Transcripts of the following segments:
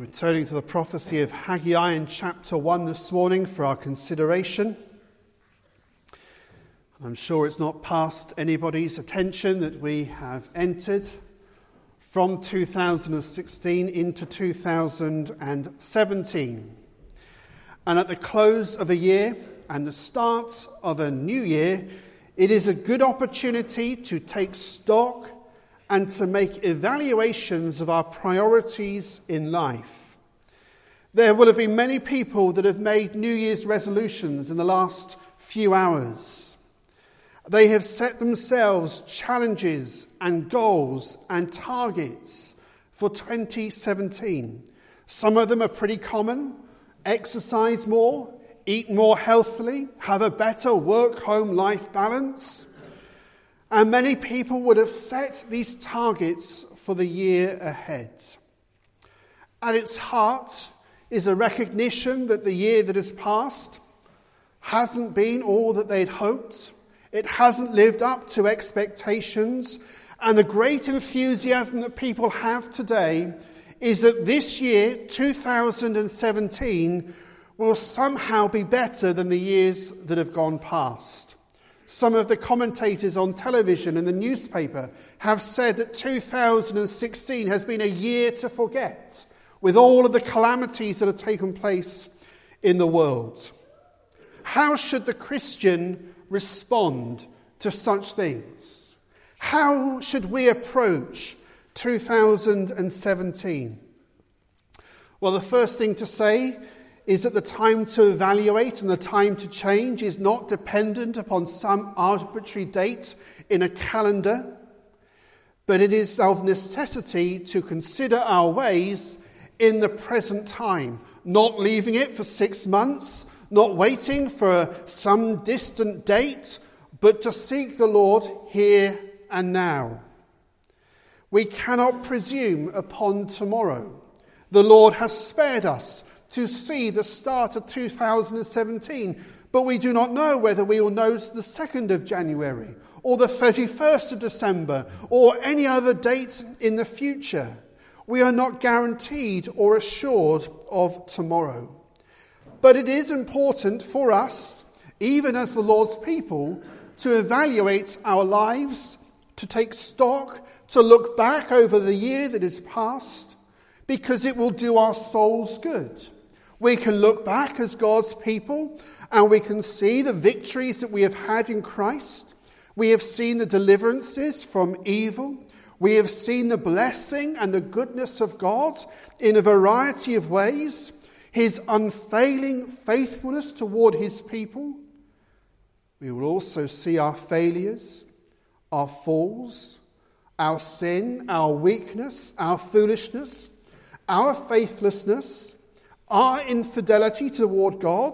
We're turning to the prophecy of Haggai in chapter 1 this morning for our consideration. I'm sure it's not past anybody's attention that we have entered from 2016 into 2017. And at the close of a year and the start of a new year, it is a good opportunity to take stock and to make evaluations of our priorities in life. There will have been many people that have made New Year's resolutions in the last few hours. They have set themselves challenges and goals and targets for 2017. Some of them are pretty common: exercise more, eat more healthily, have a better work-home life balance. And many people would have set these targets for the year ahead. At its heart is a recognition that the year that has passed hasn't been all that they'd hoped. It hasn't lived up to expectations. And the great enthusiasm that people have today is that this year, 2017, will somehow be better than the years that have gone past. Some of the commentators on television and the newspaper have said that 2016 has been a year to forget, with all of the calamities that have taken place in the world. How should the Christian respond to such things? How should we approach 2017? Well, the first thing to say is that the time to evaluate and the time to change is not dependent upon some arbitrary date in a calendar, but it is of necessity to consider our ways in the present time, not leaving it for 6 months, not waiting for some distant date, but to seek the Lord here and now. We cannot presume upon tomorrow. The Lord has spared us to see the start of 2017, but we do not know whether we will know the 2nd of January or the 31st of December or any other date in the future. We are not guaranteed or assured of tomorrow. But it is important for us, even as the Lord's people, to evaluate our lives, to take stock, to look back over the year that is past, because it will do our souls good. We can look back as God's people and we can see the victories that we have had in Christ. We have seen the deliverances from evil. We have seen the blessing and the goodness of God in a variety of ways. His unfailing faithfulness toward his people. We will also see our failures, our falls, our sin, our weakness, our foolishness, our faithlessness, our infidelity toward God.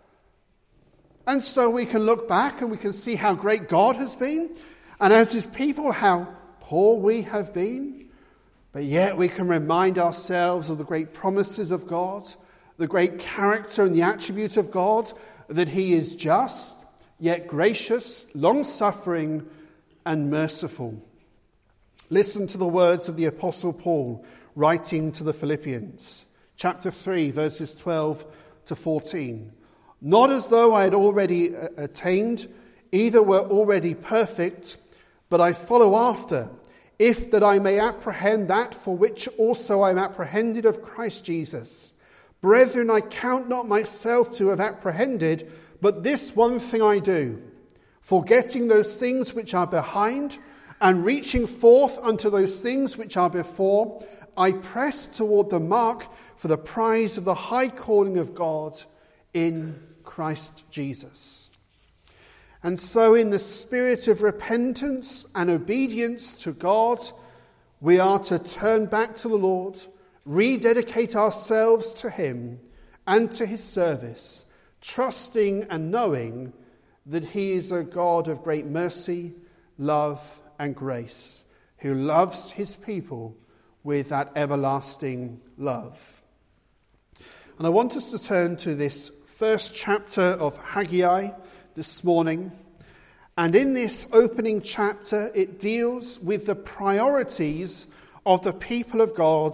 And so we can look back and we can see how great God has been, and as his people how poor we have been. But yet we can remind ourselves of the great promises of God, the great character and the attribute of God, that he is just, yet gracious, long-suffering, and merciful. Listen to the words of the Apostle Paul writing to the Philippians. Chapter 3, verses 12 to 14. Not as though I had already attained, either were already perfect, but I follow after, if that I may apprehend that for which also I am apprehended of Christ Jesus. Brethren, I count not myself to have apprehended, but this one thing I do, forgetting those things which are behind, and reaching forth unto those things which are before, I press toward the mark for the prize of the high calling of God in Christ Jesus. And so in the spirit of repentance and obedience to God, we are to turn back to the Lord, rededicate ourselves to him and to his service, trusting and knowing that he is a God of great mercy, love and grace, who loves his people with that everlasting love. And I want us to turn to this first chapter of Haggai this morning. And in this opening chapter, it deals with the priorities of the people of God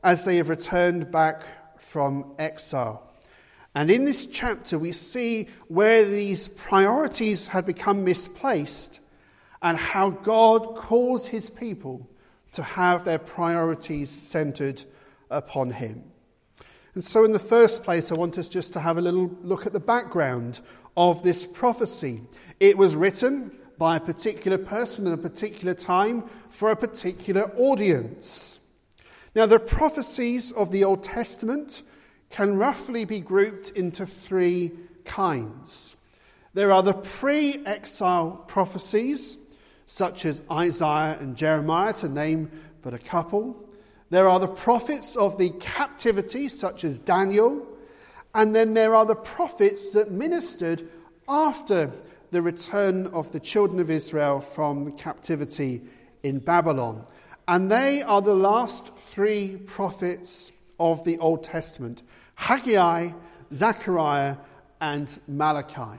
as they have returned back from exile. And in this chapter, we see where these priorities had become misplaced and how God calls his people to have their priorities centered upon him. And so in the first place, I want us just to have a little look at the background of this prophecy. It was written by a particular person at a particular time for a particular audience. Now, the prophecies of the Old Testament can roughly be grouped into three kinds. There are the pre-exile prophecies, such as Isaiah and Jeremiah, to name but a couple. There are the prophets of the captivity, such as Daniel. And then there are the prophets that ministered after the return of the children of Israel from the captivity in Babylon. And they are the last three prophets of the Old Testament: Haggai, Zechariah, and Malachi.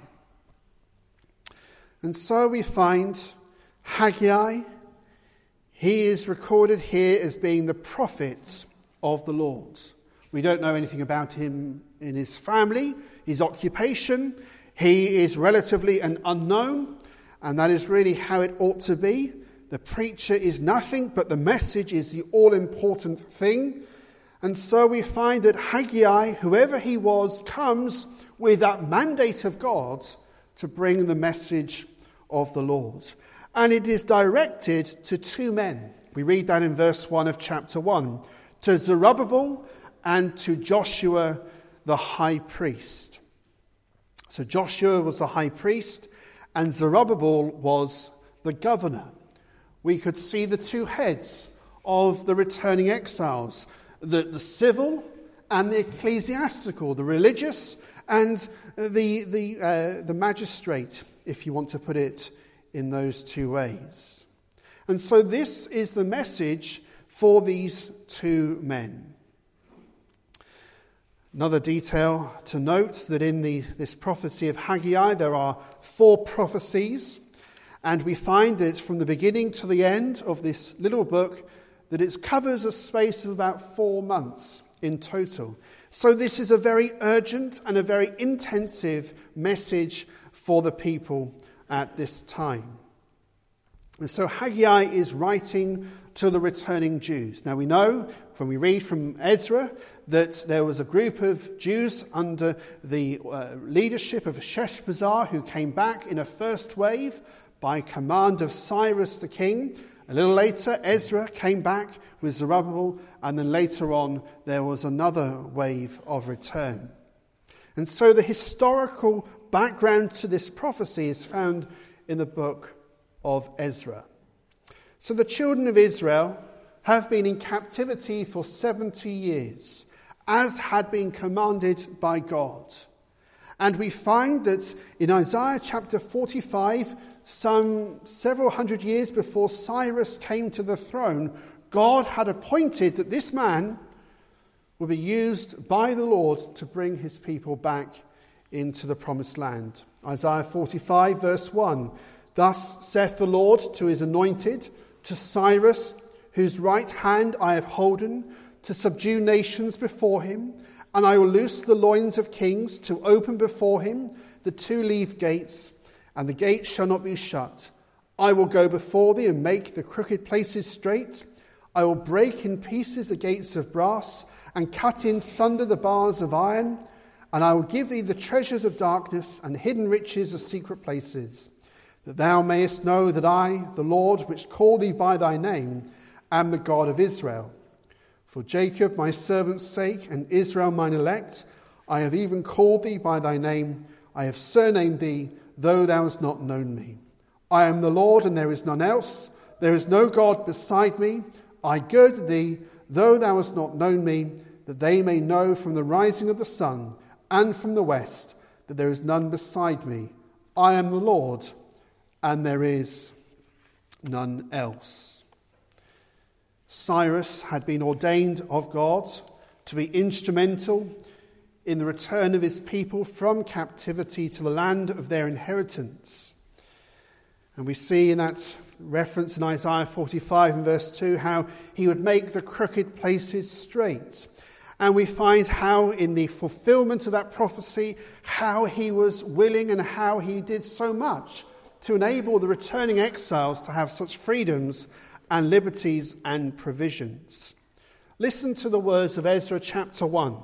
And so we find Haggai, he is recorded here as being the prophet of the Lord. We don't know anything about him in his family, his occupation. He is relatively an unknown, and that is really how it ought to be. The preacher is nothing, but the message is the all-important thing. And so we find that Haggai, whoever he was, comes with that mandate of God to bring the message of the Lord. And it is directed to two men. We read that in verse 1 of chapter 1. To Zerubbabel and to Joshua the high priest. So Joshua was the high priest and Zerubbabel was the governor. We could see the two heads of the returning exiles, the civil and the ecclesiastical, the religious and the magistrate, if you want to put it in those two ways. And so this is the message for these two men. Another detail to note, that in this prophecy of Haggai there are 4 prophecies, and we find that from the beginning to the end of this little book that it covers a space of about 4 months in total. So this is a very urgent and a very intensive message for the people at this time. And so Haggai is writing to the returning Jews. Now we know, when we read from Ezra, that there was a group of Jews under the leadership of Sheshbazzar who came back in a first wave by command of Cyrus the king. A little later, Ezra came back with Zerubbabel, and then later on there was another wave of return. And so the historical background to this prophecy is found in the book of Ezra. So the children of Israel have been in captivity for 70 years, as had been commanded by God. And we find that in Isaiah chapter 45, some several hundred years before Cyrus came to the throne, God had appointed that this man would be used by the Lord to bring his people back into the promised land. Isaiah 45 verse 1, "Thus saith the Lord to his anointed, to Cyrus, whose right hand I have holden, to subdue nations before him, and I will loose the loins of kings, to open before him the 2-leaved gates, and the gates shall not be shut. I will go before thee and make the crooked places straight. I will break in pieces the gates of brass, and cut in sunder the bars of iron, and I will give thee the treasures of darkness and hidden riches of secret places, that thou mayest know that I, the Lord, which call thee by thy name, am the God of Israel. For Jacob my servant's sake, and Israel mine elect, I have even called thee by thy name. I have surnamed thee, though thou hast not known me. I am the Lord, and there is none else. There is no God beside me. I gird thee, though thou hast not known me, that they may know from the rising of the sun and from the west that there is none beside me. I am the Lord, and there is none else." Cyrus had been ordained of God to be instrumental in the return of his people from captivity to the land of their inheritance. And we see in that reference in Isaiah 45 and verse 2, how he would make the crooked places straight. And we find how in the fulfillment of that prophecy, how he was willing and how he did so much to enable the returning exiles to have such freedoms and liberties and provisions. Listen to the words of Ezra chapter 1.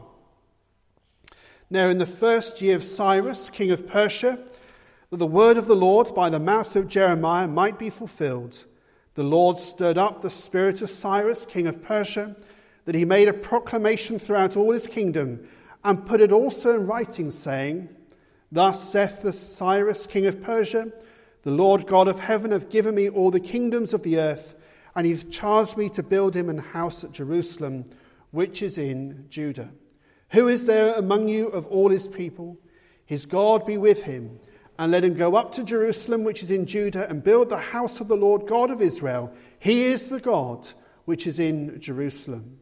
Now in the first year of Cyrus, king of Persia, that the word of the Lord by the mouth of Jeremiah might be fulfilled, the Lord stirred up the spirit of Cyrus, king of Persia, that he made a proclamation throughout all his kingdom, and put it also in writing, saying, Thus saith the Cyrus, king of Persia, the Lord God of heaven hath given me all the kingdoms of the earth, and he hath charged me to build him an house at Jerusalem, which is in Judah. Who is there among you of all his people? His God be with him, and let him go up to Jerusalem, which is in Judah, and build the house of the Lord God of Israel. He is the God which is in Jerusalem.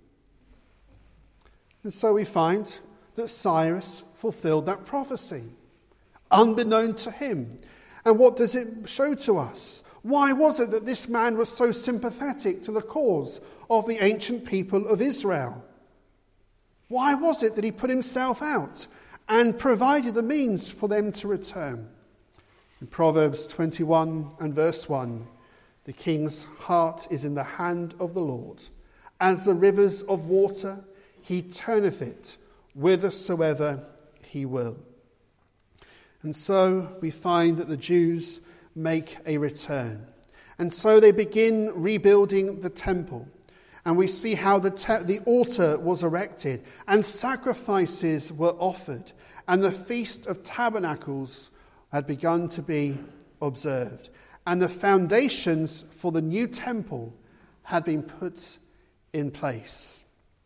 And so we find that Cyrus fulfilled that prophecy, unbeknown to him. And what does it show to us? Why was it that this man was so sympathetic to the cause of the ancient people of Israel? Why was it that he put himself out and provided the means for them to return? In Proverbs 21 and verse 1, the king's heart is in the hand of the Lord. As the rivers of water, he turneth it whithersoever he will. And so we find that the Jews make a return. And so they begin rebuilding the temple. And we see how the altar was erected and sacrifices were offered. And the Feast of Tabernacles had begun to be observed. And the foundations for the new temple had been put in place.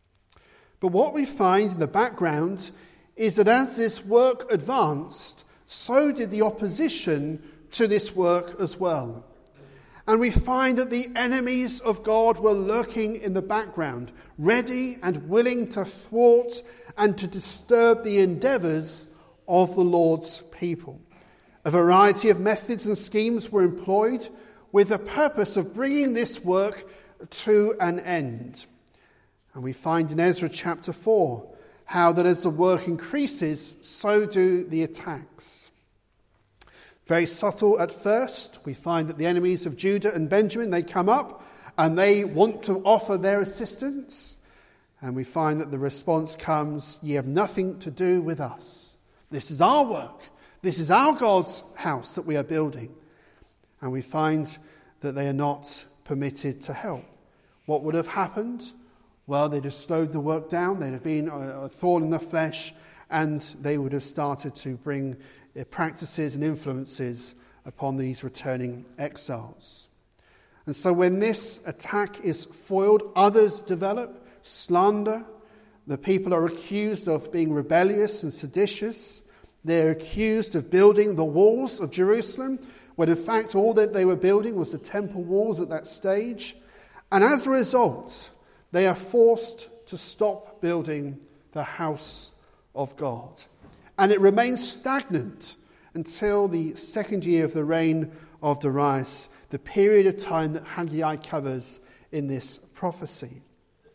But what we find in the background is that as this work advanced, so did the opposition to this work as well. And we find that the enemies of God were lurking in the background, ready and willing to thwart and to disturb the endeavours of the Lord's people. A variety of methods and schemes were employed with the purpose of bringing this work to an end. And we find in Ezra chapter 4 how that as the work increases, so do the attacks. Very subtle at first. We find that the enemies of Judah and Benjamin, they come up and they want to offer their assistance. And we find that the response comes, ye have nothing to do with us. This is our work. This is our God's house that we are building. And we find that they are not permitted to help. What would have happened? Well, they'd have slowed the work down. They'd have been a thorn in the flesh, and they would have started to bring practices and influences upon these returning exiles. And so when this attack is foiled, others develop slander. The people are accused of being rebellious and seditious. They're accused of building the walls of Jerusalem, when in fact all that they were building was the temple walls at that stage. And as a result, they are forced to stop building the house of God. And it remains stagnant until the second year of the reign of Darius, the period of time that Haggai covers in this prophecy.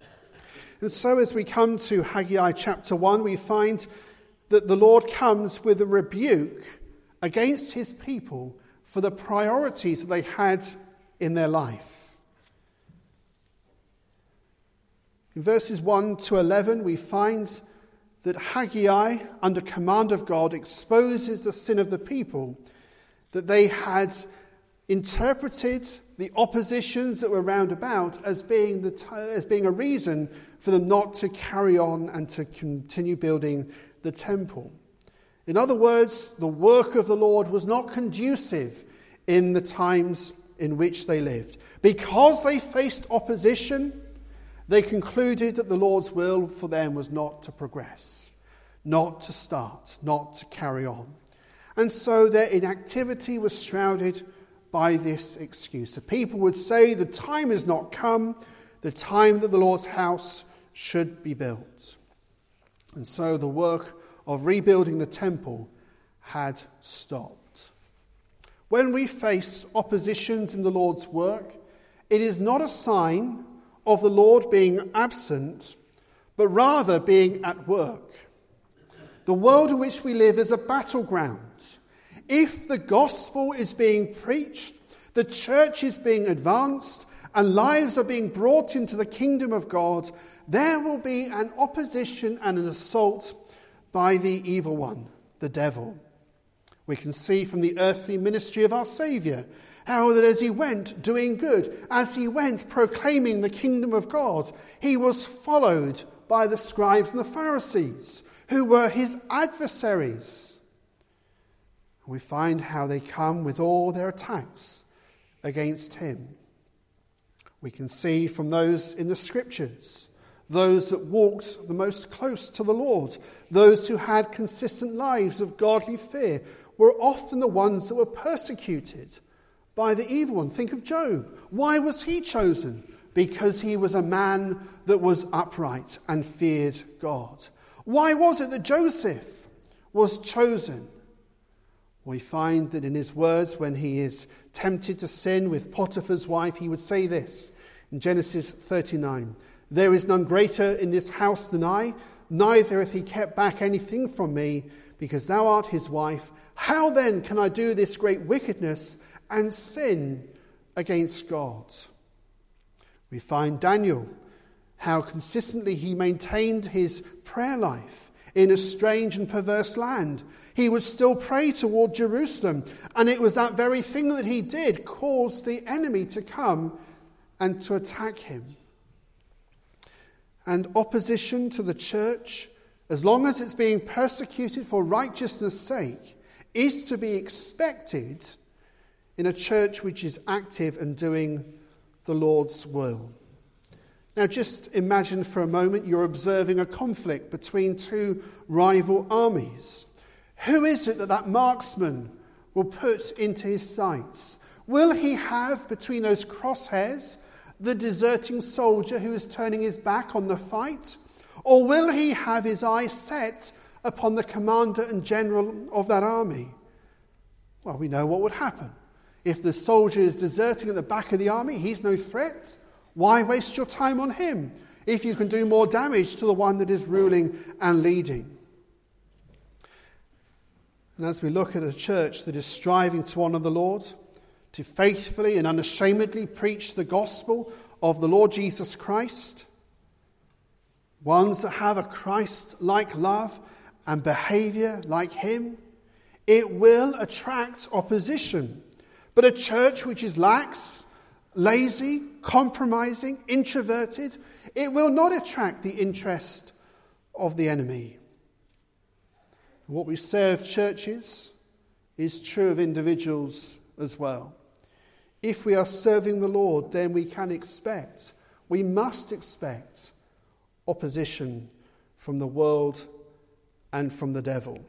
And so as we come to Haggai chapter 1, we find that the Lord comes with a rebuke against his people for the priorities that they had in their life. In verses 1 to 11, we find that Haggai, under command of God, exposes the sin of the people, that they had interpreted the oppositions that were round about as being a reason for them not to carry on and to continue building the temple. In other words, the work of the Lord was not conducive in the times in which they lived. Because they faced opposition, they concluded that the Lord's will for them was not to progress, not to start, not to carry on. And so their inactivity was shrouded by this excuse. The people would say the time has not come, the time that the Lord's house should be built. And so the work of rebuilding the temple had stopped. When we face oppositions in the Lord's work, it is not a sign of the Lord being absent, but rather being at work. The world in which we live is a battleground. If the gospel is being preached, the church is being advanced, and lives are being brought into the kingdom of God, there will be an opposition and an assault by the evil one, the devil. We can see from the earthly ministry of our Saviour how that as he went doing good, as he went proclaiming the kingdom of God, he was followed by the scribes and the Pharisees, who were his adversaries. We find how they come with all their attacks against him. We can see from those in the scriptures, those that walked the most close to the Lord, those who had consistent lives of godly fear, were often the ones that were persecuted by the evil one. Think of Job. Why was he chosen? Because he was a man that was upright and feared God. Why was it that Joseph was chosen? We find that in his words, when he is tempted to sin with Potiphar's wife, he would say this in Genesis 39, "There is none greater in this house than I, neither hath he kept back anything from me, because thou art his wife. How then can I do this great wickedness and sin against God?" We find Daniel, how consistently he maintained his prayer life in a strange and perverse land. He would still pray toward Jerusalem, and it was that very thing that he did caused the enemy to come and to attack him. And opposition to the church, as long as it's being persecuted for righteousness' sake, is to be expected in a church which is active and doing the Lord's will. Now just imagine for a moment you're observing a conflict between two rival armies. Who is it that marksman will put into his sights? Will he have between those crosshairs the deserting soldier who is turning his back on the fight? Or will he have his eyes set upon the commander and general of that army? Well, we know what would happen. If the soldier is deserting at the back of the army, he's no threat. Why waste your time on him if you can do more damage to the one that is ruling and leading? And as we look at a church that is striving to honour the Lord, to faithfully and unashamedly preach the gospel of the Lord Jesus Christ, ones that have a Christ-like love and behaviour like him, it will attract opposition. But a church which is lax, lazy, compromising, introverted, it will not attract the interest of the enemy. What we say of churches is true of individuals as well. If we are serving the Lord, then we must expect opposition from the world and from the devil.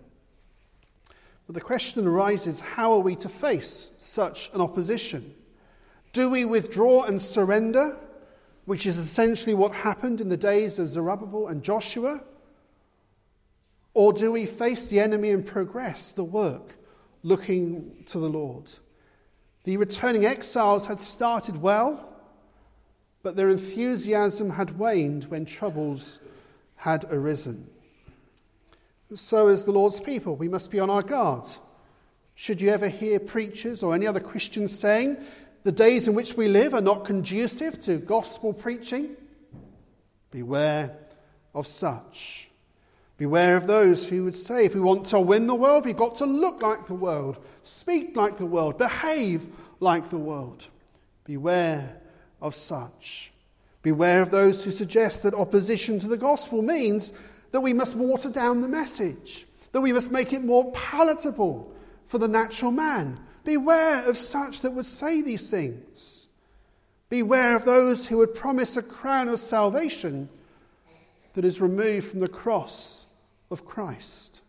But the question arises, how are we to face such an opposition? Do we withdraw and surrender, which is essentially what happened in the days of Zerubbabel and Joshua? Or do we face the enemy and progress the work, looking to the Lord? The returning exiles had started well, but their enthusiasm had waned when troubles had arisen. So as the Lord's people, we must be on our guard. Should you ever hear preachers or any other Christians saying the days in which we live are not conducive to gospel preaching, beware of such. Beware of those who would say, if we want to win the world, we've got to look like the world, speak like the world, behave like the world. Beware of such. Beware of those who suggest that opposition to the gospel means that we must water down the message, that we must make it more palatable for the natural man. Beware of such that would say these things. Beware of those who would promise a crown of salvation that is removed from the cross of Christ.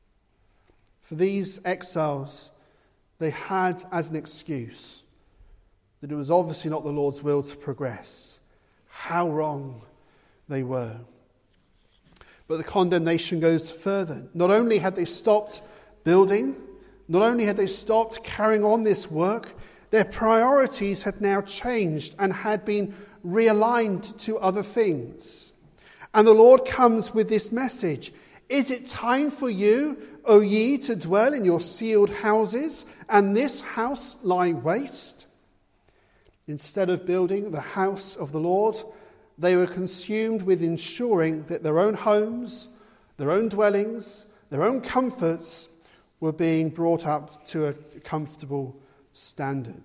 For these exiles, they had as an excuse that it was obviously not the Lord's will to progress. How wrong they were. But the condemnation goes further. Not only had they stopped building, not only had they stopped carrying on this work, their priorities had now changed and had been realigned to other things. And the Lord comes with this message. Is it time for you, O ye, to dwell in your sealed houses, and this house lie waste? Instead of building the house of the Lord, they were consumed with ensuring that their own homes, their own dwellings, their own comforts were being brought up to a comfortable standard.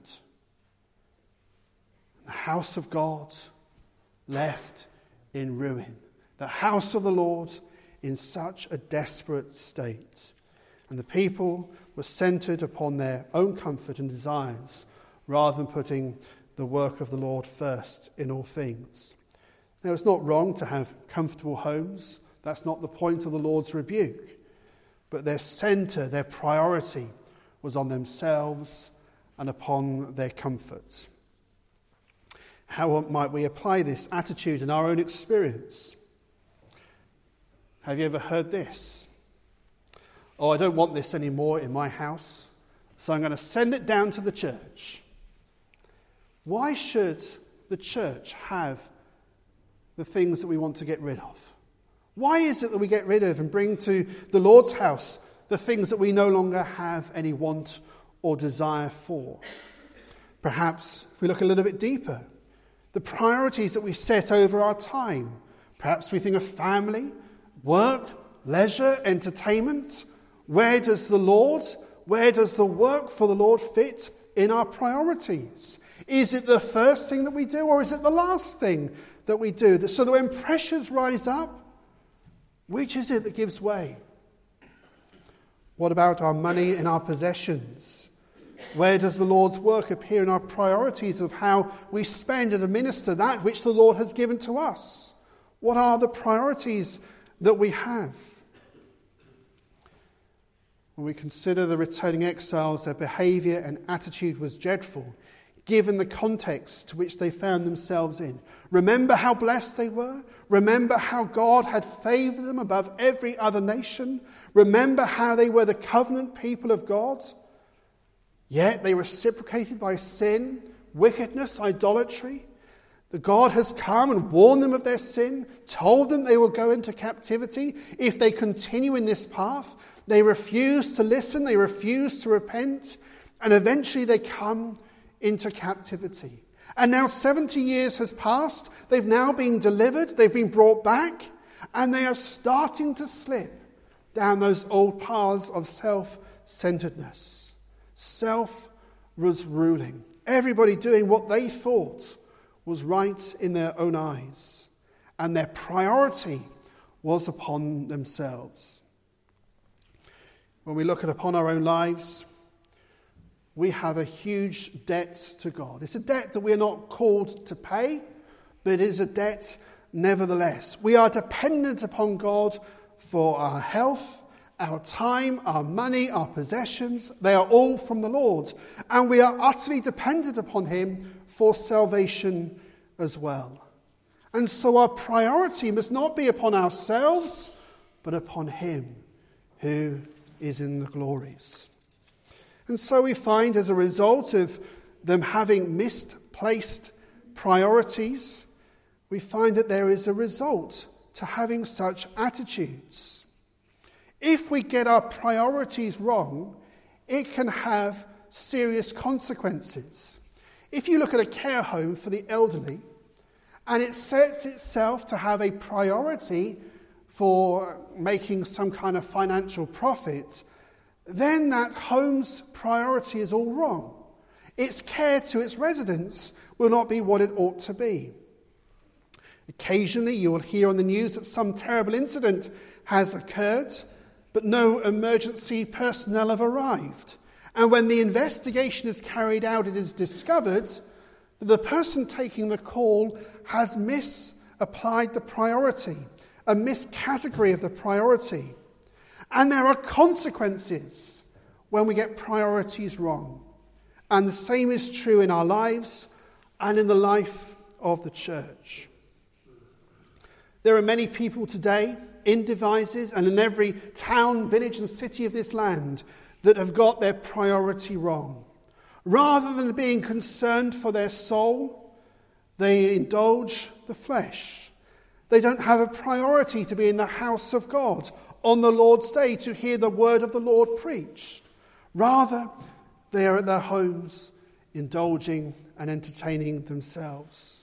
The house of God left in ruin. The house of the Lord in such a desperate state. And the people were centered upon their own comfort and desires rather than putting the work of the Lord first in all things. Now, it's not wrong to have comfortable homes. That's not the point of the Lord's rebuke. But their center, their priority was on themselves and upon their comfort. How might we apply this attitude in our own experience? Have you ever heard this? Oh, I don't want this anymore in my house, so I'm going to send it down to the church. Why should the church have the things that we want to get rid of? Why is it that we get rid of and bring to the Lord's house the things that we no longer have any want or desire for? Perhaps, if we look a little bit deeper, the priorities that we set over our time. Perhaps we think of family, work, leisure, entertainment. Where does the work for the Lord fit in our priorities? Is it the first thing that we do, or is it the last thing that we do? So that when pressures rise up, which is it that gives way? What about our money and our possessions? Where does the Lord's work appear in our priorities of how we spend and administer that which the Lord has given to us? What are the priorities that we have? When we consider the returning exiles, their behaviour and attitude was dreadful, given the context to which they found themselves in. Remember how blessed they were? Remember how God had favoured them above every other nation? Remember how they were the covenant people of God? Yet they reciprocated by sin, wickedness, idolatry. The God has come and warned them of their sin, told them they will go into captivity if they continue in this path. They refuse to listen, they refuse to repent, and eventually they come into captivity. And now 70 years has passed, they've now been delivered, they've been brought back, and they are starting to slip down those old paths of self-centeredness. Self was ruling. Everybody doing what they thought was right in their own eyes. And their priority was upon themselves. When we look upon our own lives, we have a huge debt to God. It's a debt that we are not called to pay, but it is a debt nevertheless. We are dependent upon God for our health, our time, our money, our possessions. They are all from the Lord. And we are utterly dependent upon Him for salvation as well. And so our priority must not be upon ourselves, but upon Him who is in the glories. And so we find, as a result of them having misplaced priorities, we find that there is a result to having such attitudes. If we get our priorities wrong, it can have serious consequences. If you look at a care home for the elderly, and it sets itself to have a priority for making some kind of financial profit, then that home's priority is all wrong. Its care to its residents will not be what it ought to be. Occasionally you will hear on the news that some terrible incident has occurred, but no emergency personnel have arrived. And when the investigation is carried out, it is discovered that the person taking the call has misapplied the priority, a miscategory of the priority. And there are consequences when we get priorities wrong. And the same is true in our lives and in the life of the church. There are many people today in devices and in every town, village and city of this land that have got their priority wrong. Rather than being concerned for their soul, they indulge the flesh. They don't have a priority to be in the house of God on the Lord's day to hear the word of the Lord preached. Rather, they are at their homes indulging and entertaining themselves.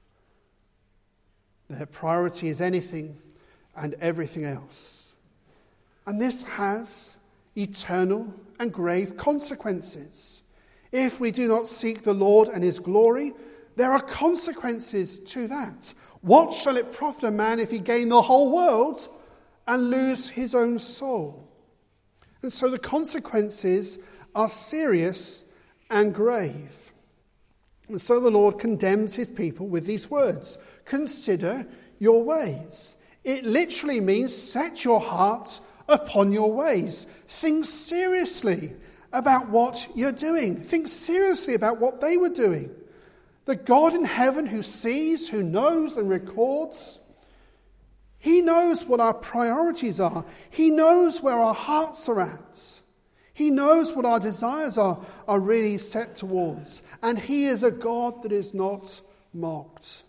Their priority is anything and everything else. And this has eternal and grave consequences. If we do not seek the Lord and his glory, there are consequences to that. What shall it profit a man if he gain the whole world and lose his own soul? And so the consequences are serious and grave. And so the Lord condemns his people with these words: consider your ways. It literally means set your heart upon your ways. Think seriously about what you're doing. Think seriously about what they were doing. The God in heaven who sees, who knows and records, he knows what our priorities are. He knows where our hearts are at. He knows what our desires are really set towards. And he is a God that is not mocked.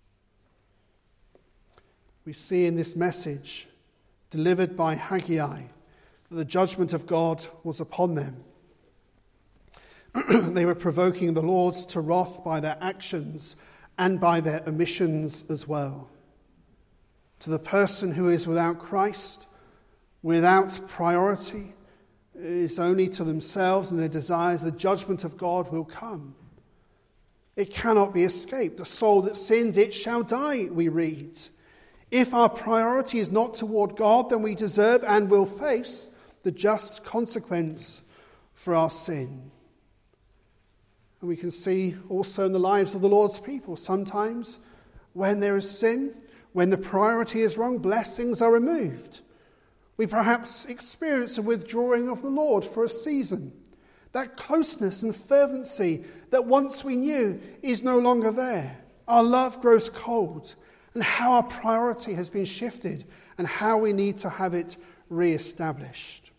We see in this message delivered by Haggai that the judgment of God was upon them. They were provoking the Lord to wrath by their actions and by their omissions as well. To the person who is without Christ, without priority, is only to themselves and their desires, the judgment of God will come. It cannot be escaped. The soul that sins, it shall die, we read. If our priority is not toward God, then we deserve and will face the just consequence for our sin. And we can see also in the lives of the Lord's people, sometimes when there is sin, when the priority is wrong, blessings are removed. We perhaps experience a withdrawing of the Lord for a season. That closeness and fervency that once we knew is no longer there. Our love grows cold, and how our priority has been shifted and how we need to have it re-established.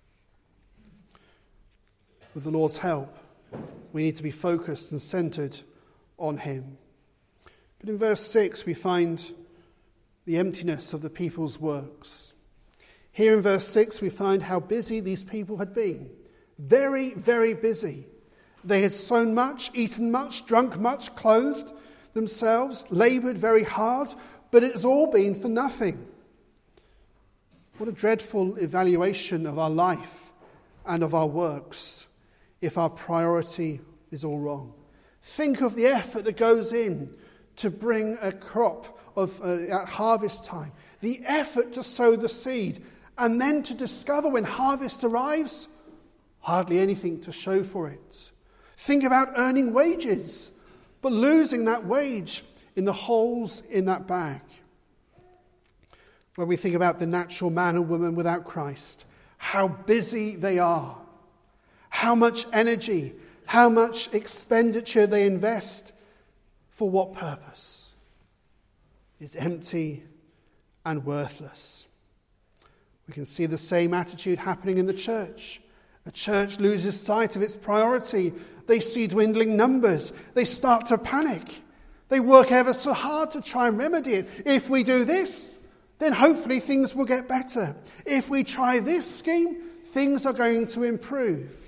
With the Lord's help, we need to be focused and centered on him. But in verse 6, we find the emptiness of the people's works. Here in verse 6, we find how busy these people had been. Very, very busy. They had sown much, eaten much, drunk much, clothed themselves, laboured very hard, but it's all been for nothing. What a dreadful evaluation of our life and of our works if our priority is all wrong. Think of the effort that goes in to bring a crop at harvest time, the effort to sow the seed, and then to discover when harvest arrives, hardly anything to show for it. Think about earning wages, but losing that wage in the holes in that bag. When we think about the natural man and woman without Christ, how busy they are, how much energy, how much expenditure they invest, for what purpose? It's empty and worthless. We can see the same attitude happening in the church. A church loses sight of its priority. They see dwindling numbers. They start to panic. They work ever so hard to try and remedy it. If we do this, then hopefully things will get better. If we try this scheme, things are going to improve.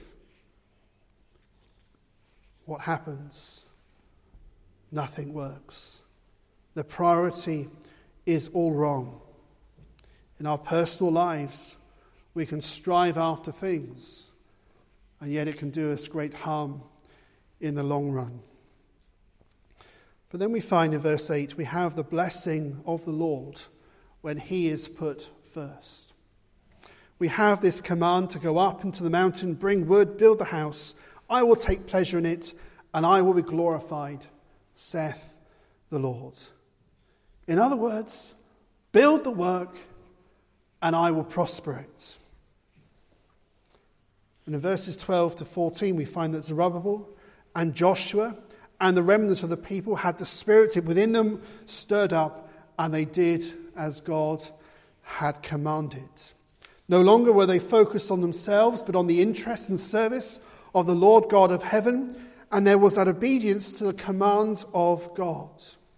What happens? Nothing works. The priority is all wrong. In our personal lives, we can strive after things, and yet it can do us great harm in the long run. But then we find in verse 8, we have the blessing of the Lord when he is put first. We have this command to go up into the mountain, bring wood, build the house. I will take pleasure in it, and I will be glorified, saith the Lord. In other words, build the work, and I will prosper it. And in verses 12 to 14, we find that Zerubbabel and Joshua and the remnants of the people had the spirit within them stirred up, and they did as God had commanded. No longer were they focused on themselves, but on the interest and service of the Lord God of heaven, and there was that obedience to the command of God.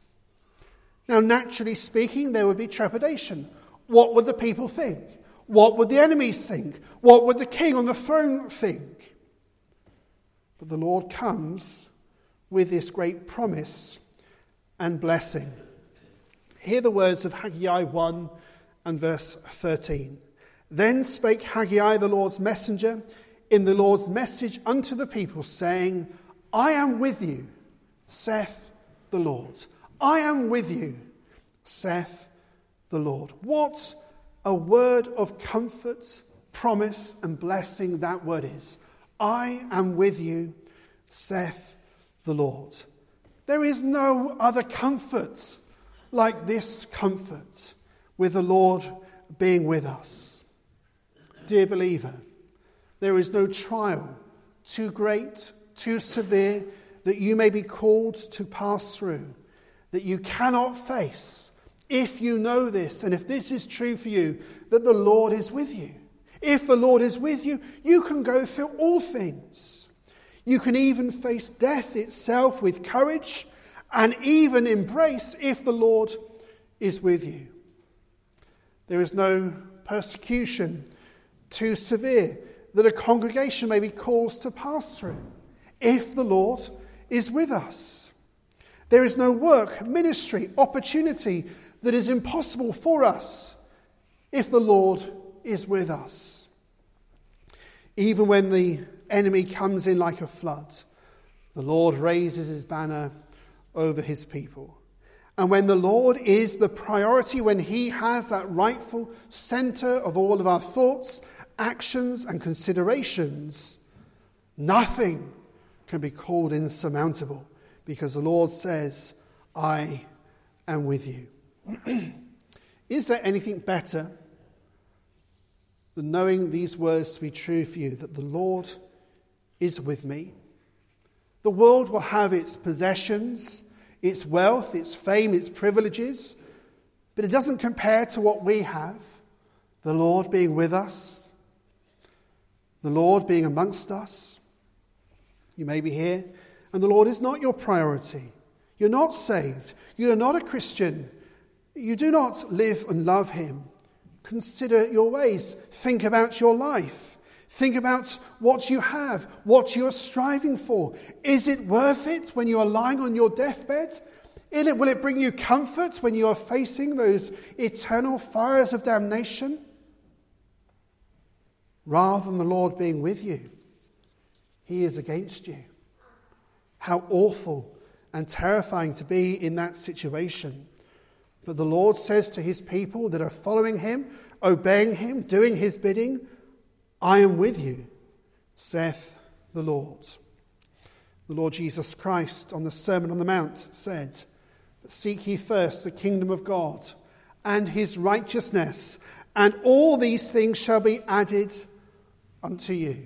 Now, naturally speaking, there would be trepidation. What would the people think? What would the enemies think? What would the king on the throne think? But the Lord comes with this great promise and blessing. Hear the words of Haggai 1 and verse 13. Then spake Haggai the Lord's messenger in the Lord's message unto the people, saying, I am with you, saith the Lord. I am with you, saith the Lord. What a word of comfort, promise, and blessing that word is. I am with you, saith the Lord. There is no other comfort like this comfort with the Lord being with us. Dear believer, there is no trial too great, too severe, that you may be called to pass through, that you cannot face, if you know this, and if this is true for you, that the Lord is with you. If the Lord is with you, you can go through all things. You can even face death itself with courage, and even embrace if the Lord is with you. There is no persecution too severe that a congregation may be caused to pass through, if the Lord is with us. There is no work, ministry, opportunity that is impossible for us if the Lord is with us. Even when the enemy comes in like a flood, the Lord raises his banner over his people. And when the Lord is the priority, when he has that rightful center of all of our thoughts, actions, and considerations, nothing can be called insurmountable, because the Lord says, I am with you. Is there anything better than knowing these words to be true for you, that the Lord is with me? The world will have its possessions, its wealth, its fame, its privileges, but it doesn't compare to what we have. The Lord being with us, the Lord being amongst us. You may be here, and the Lord is not your priority. You're not saved. You're not a Christian. You do not live and love him. Consider your ways. Think about your life. Think about what you have, what you are striving for. Is it worth it when you are lying on your deathbed? Will it bring you comfort when you are facing those eternal fires of damnation? Rather than the Lord being with you, he is against you. How awful and terrifying to be in that situation. But the Lord says to his people that are following him, obeying him, doing his bidding, I am with you, saith the Lord. The Lord Jesus Christ on the Sermon on the Mount said, seek ye first the kingdom of God and his righteousness, and all these things shall be added unto you.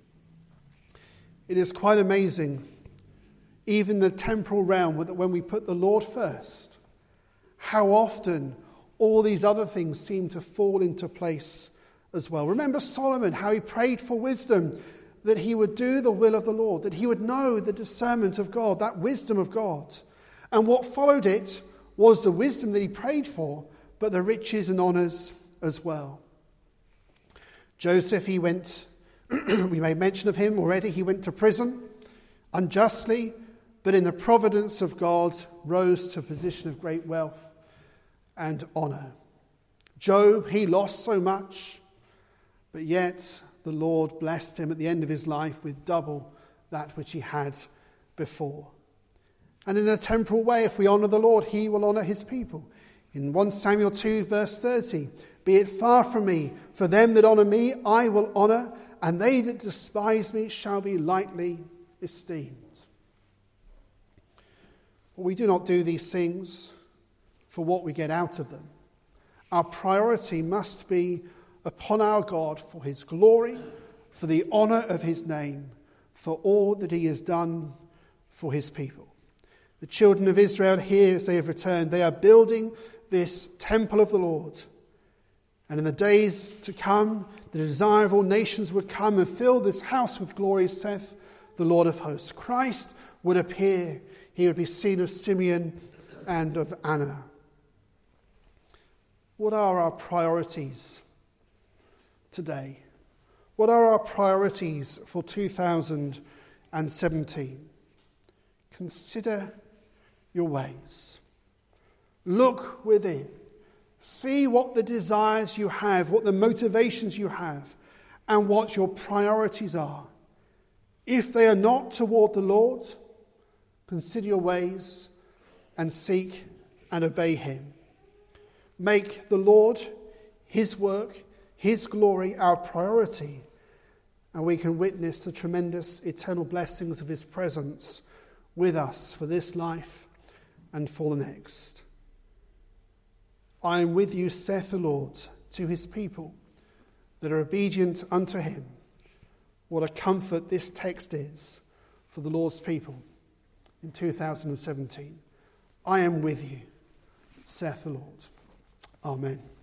It is quite amazing, even the temporal realm, that when we put the Lord first, how often all these other things seem to fall into place as well. Remember Solomon, how he prayed for wisdom, that he would do the will of the Lord, that he would know the discernment of God, that wisdom of God. And what followed it was the wisdom that he prayed for, but the riches and honours as well. Joseph, he went, we made mention of him already, he went to prison unjustly, but in the providence of God rose to a position of great wealth and honour. Job, he lost so much, but yet the Lord blessed him at the end of his life with double that which he had before. And in a temporal way, if we honour the Lord, he will honour his people. In 1 Samuel 2 verse 30, be it far from me, for them that honour me I will honour, and they that despise me shall be lightly esteemed. But we do not do these things for what we get out of them. Our priority must be upon our God for his glory, for the honour of his name, for all that he has done for his people. The children of Israel here, as they have returned, they are building this temple of the Lord. And in the days to come, the desire of all nations would come and fill this house with glory, saith the Lord of hosts. Christ would appear. He would be seen of Simeon and of Anna. What are our priorities today? What are our priorities for 2017? Consider your ways. Look within. See what the desires you have, what the motivations you have, and what your priorities are. If they are not toward the Lord, consider your ways and seek and obey him. Make the Lord, his work, his glory our priority, and we can witness the tremendous eternal blessings of his presence with us for this life and for the next. I am with you, saith the Lord, to his people that are obedient unto him. What a comfort this text is for the Lord's people in 2017. I am with you, saith the Lord. Amen.